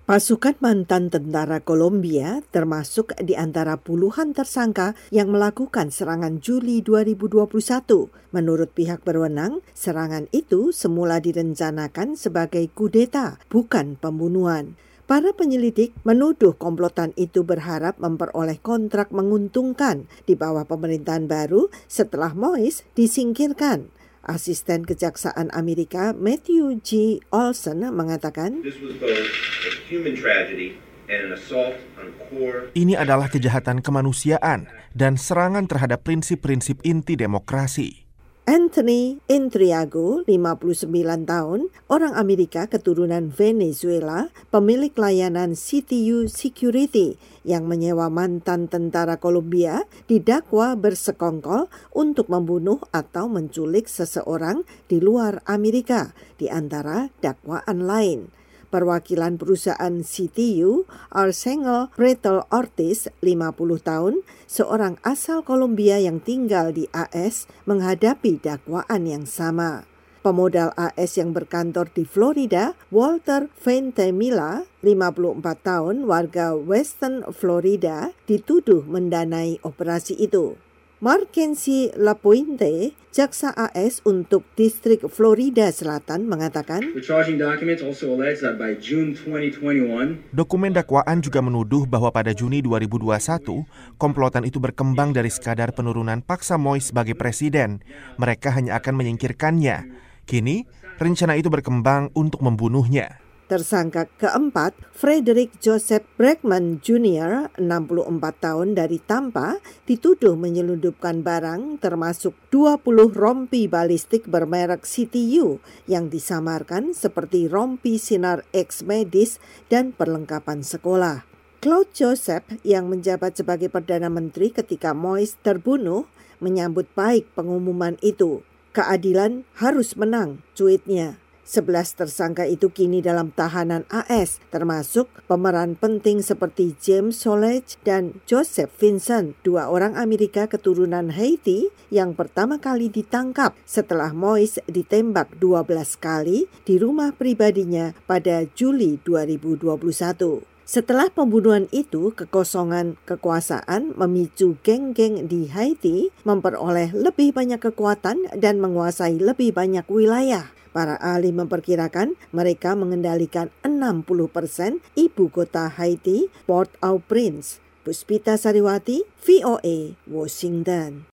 Pasukan mantan tentara Kolombia termasuk di antara puluhan tersangka yang melakukan serangan Juli 2021. Menurut pihak berwenang, serangan itu semula direncanakan sebagai kudeta, bukan pembunuhan. Para penyelidik menuduh komplotan itu berharap memperoleh kontrak menguntungkan di bawah pemerintahan baru setelah Moise disingkirkan. Asisten Kejaksaan Amerika Matthew G. Olsen mengatakan, ini adalah kejahatan kemanusiaan dan serangan terhadap prinsip-prinsip inti demokrasi. Anthony Intriago, 59 tahun, orang Amerika keturunan Venezuela, pemilik layanan CTU Security yang menyewa mantan tentara Kolombia, didakwa bersekongkol untuk membunuh atau menculik seseorang di luar Amerika, di antara dakwaan lain. Perwakilan perusahaan CTU, Arcangel Pretel Ortiz, 50 tahun, seorang asal Kolombia yang tinggal di AS, menghadapi dakwaan yang sama. Pemodal AS yang berkantor di Florida, Walter Ventimiglia, 54 tahun, warga Western Florida, dituduh mendanai operasi itu. Mackenzie Lapointe, jaksa AS untuk distrik Florida Selatan, mengatakan, dokumen dakwaan juga menuduh bahwa pada Juni 2021, komplotan itu berkembang dari sekadar penurunan paksa Moise sebagai presiden. Mereka hanya akan menyingkirkannya. Kini, rencana itu berkembang untuk membunuhnya. Tersangka keempat, Frederick Joseph Bregman Jr., 64 tahun dari Tampa, dituduh menyelundupkan barang termasuk 20 rompi balistik bermerek CTU yang disamarkan seperti rompi sinar X medis dan perlengkapan sekolah. Claude Joseph yang menjabat sebagai Perdana Menteri ketika Moise terbunuh menyambut baik pengumuman itu. Keadilan harus menang, cuitnya. 11 tersangka itu kini dalam tahanan AS, termasuk pemeran penting seperti James Solage dan Joseph Vincent, 2 orang Amerika keturunan Haiti yang pertama kali ditangkap setelah Moise ditembak 12 kali di rumah pribadinya pada Juli 2021. Setelah pembunuhan itu, kekosongan kekuasaan memicu geng-geng di Haiti memperoleh lebih banyak kekuatan dan menguasai lebih banyak wilayah. Para ahli memperkirakan mereka mengendalikan 60% ibu kota Haiti, Port-au-Prince. Puspita Sariwati, VOA, Washington.